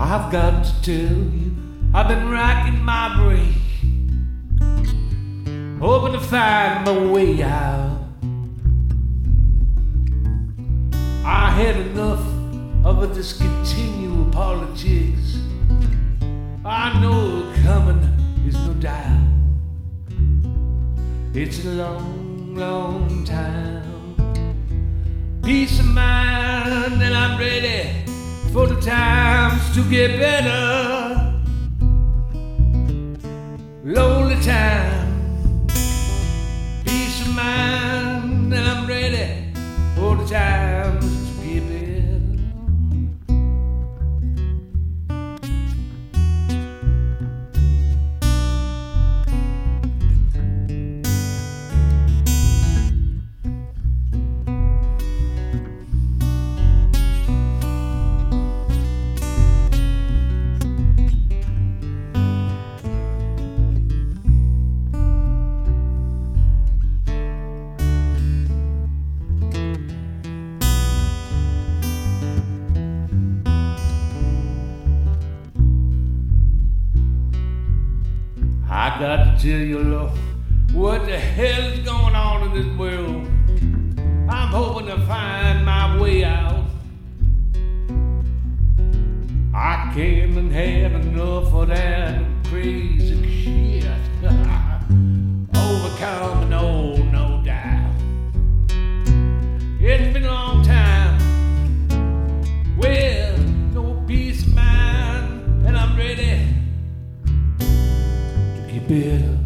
I've got to tell you, I've been racking my brain, hoping to find my way out. I had enough of this continual politics. I know coming is no doubt. It's a long, long time. Peace of mind, and I'm ready for the times to get better. Lonely time. Peace of mind, and I'm ready for the times to get better. I got to tell you, Lord, what the hell is going on in this world? I'm hoping to find my way out. I can't have enough of that crazy shit. Overcome, no doubt. It's been a long time. Well, no peace of mind, and I'm ready. Better.